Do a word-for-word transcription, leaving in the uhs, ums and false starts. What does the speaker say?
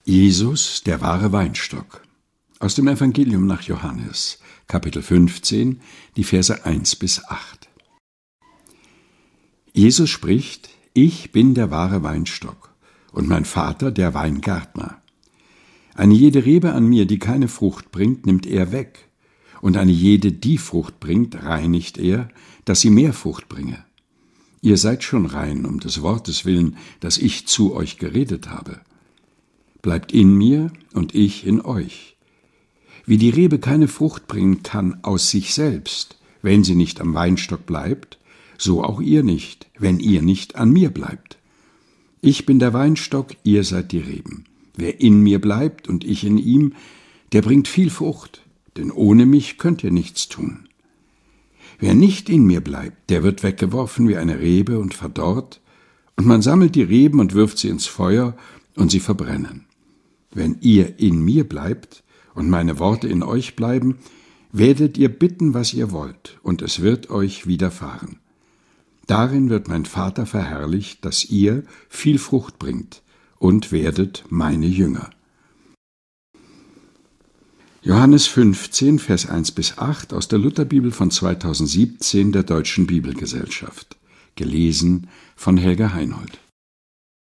Jesus, der wahre Weinstock. Aus dem Evangelium nach Johannes, Kapitel fünfzehn, die Verse eins bis acht. Jesus spricht: Ich bin der wahre Weinstock und mein Vater der Weingärtner. Eine jede Rebe an mir, die keine Frucht bringt, nimmt er weg, und eine jede, die Frucht bringt, reinigt er, dass sie mehr Frucht bringe. Ihr seid schon rein um des Wortes willen, das ich zu euch geredet habe. Bleibt in mir und ich in euch. Wie die Rebe keine Frucht bringen kann aus sich selbst, wenn sie nicht am Weinstock bleibt, so auch ihr nicht, wenn ihr nicht an mir bleibt. Ich bin der Weinstock, ihr seid die Reben. Wer in mir bleibt und ich in ihm, der bringt viel Frucht, denn ohne mich könnt ihr nichts tun. Wer nicht in mir bleibt, der wird weggeworfen wie eine Rebe und verdorrt, und man sammelt die Reben und wirft sie ins Feuer, und sie verbrennen. Wenn ihr in mir bleibt und meine Worte in euch bleiben, werdet ihr bitten, was ihr wollt, und es wird euch widerfahren. Darin wird mein Vater verherrlicht, dass ihr viel Frucht bringt und werdet meine Jünger. Johannes fünfzehn, Vers eins bis acht aus der Lutherbibel von zweitausendsiebzehn der Deutschen Bibelgesellschaft. Gelesen von Helga Heinold.